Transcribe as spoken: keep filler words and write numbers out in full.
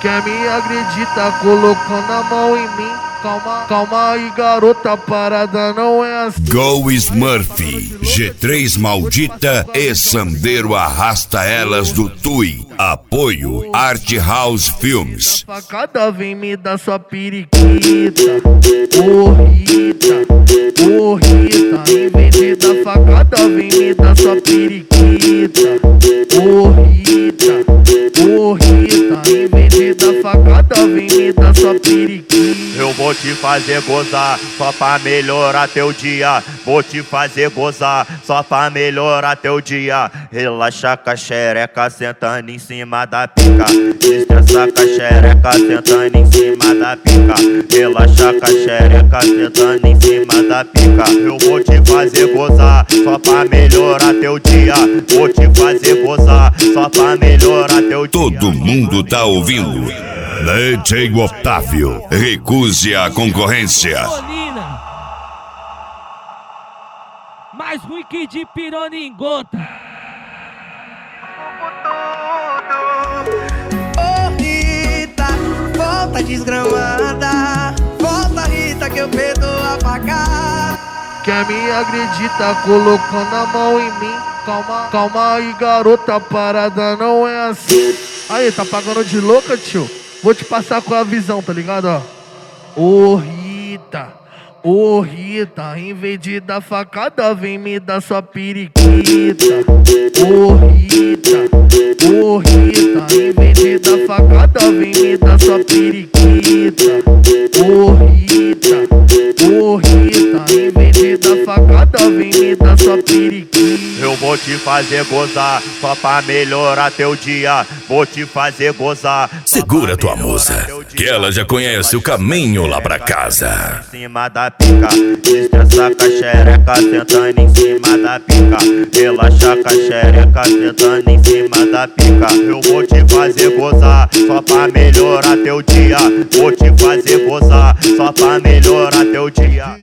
Quer me agredir, tá colocando a mão em mim. Calma, calma aí, garota, parada não é assim. Go Smurf, G três Maldita e Sandeiro Arrasta Elas do Tui. Apoio Art House Filmes. Facada vem me dar sua periquita. Ô Rita, ô Rita, em vez de dar facada vem me dar sua periquita. Ô Rita, ô Rita, em vez de dar facada vem me dar sua periquita. Eu vou te fazer gozar só pra melhorar teu dia. Vou te fazer gozar só pra melhorar teu dia. Relaxa com a xereca sentando em cima da pica. Estressa com a xereca sentando em cima da pica. Relaxa com a xereca sentando em cima da pica. Eu vou te fazer gozar só pra melhorar teu dia. Vou te fazer gozar só pra melhorar teu dia. Todo mundo tá ouvindo. D J Otávio, recuse a concorrência. Colina, mais ruim que de pirona em gota. Ô Rita, volta desgramada. Volta Rita que eu perdoo a pagar. Quer me agredir, tá colocando a mão em mim. Calma, calma aí, garota, parada não é assim. Aí, tá pagando de louca, tio? Vou te passar com a visão, tá ligado, ó? Ô Rita, ô Rita, em vez de dar facada, vem me dar sua periquita. Ô Rita, ô Rita, em vez de dar facada, vem me dar sua periquita. Ô Rita, ô Rita, em vez de dar facada, vem me dar sua periquita. Eu vou te fazer gozar só pra melhorar teu dia. Vou te fazer gozar. Segura tua musa, que ela já conhece o caminho lá pra casa. Em cima da pica, estressa com a xereca sentando em cima da pica. Relaxa com a xereca sentando em cima da pica. Eu vou te fazer gozar só pra melhorar teu dia. Vou te fazer gozar só pra melhorar teu dia.